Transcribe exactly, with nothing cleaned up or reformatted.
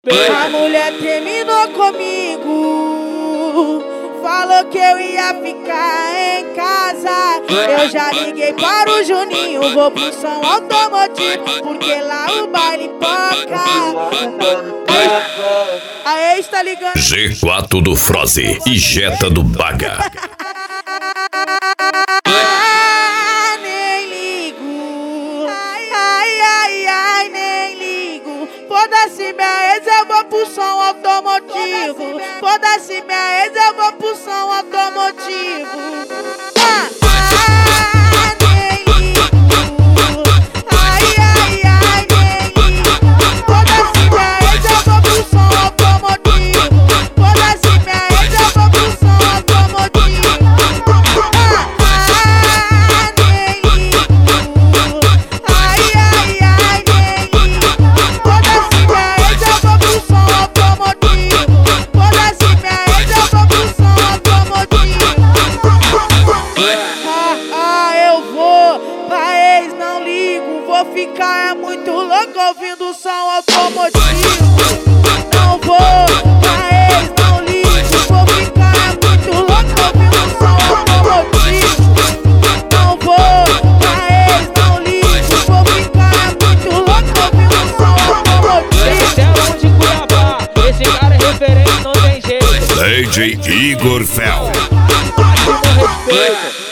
respeito. A mulher terminou comigo, falou que eu ia ficar em casa. Eu já liguei para o Juninho, vou pro som automotivo, porque lá o baile poca. A ex tá ligando. G quatro do Froze e Jetta do Baga. Ah, nem ligo. Ai, ai, ai, ai, nem ligo. Foda-se minha ex, eu vou pro som automotivo. Foda-se minha ex, eu vou pro som automotivo. Ah, ah, nem ligo. Ai, ai, ai, nem ligo. Foda-se minha ex, eu vou pro som automotivo. Foda-se minha ex, eu vou pro som automotivo. Ah, ah, nem ligo. Ai, ai, ai, nem ligo. Foda-se minha ex, eu vou pro som automotivo. Foda-se minha ex, eu vou pro som automotivo. Ah, ah, eu vou pra ex, não ligo. Vou ficar é muito louco ouvindo o som automotivo. Não vou pra ex, não ligo. Vou ficar é muito louco ouvindo o som automotivo. Não vou pra ex, não ligo. Vou ficar é muito louco ouvindo o som automotivo. Celão de Cuiabá, esse cara é referente, não tem jeito. D J Igor Fel. Máximo respeito.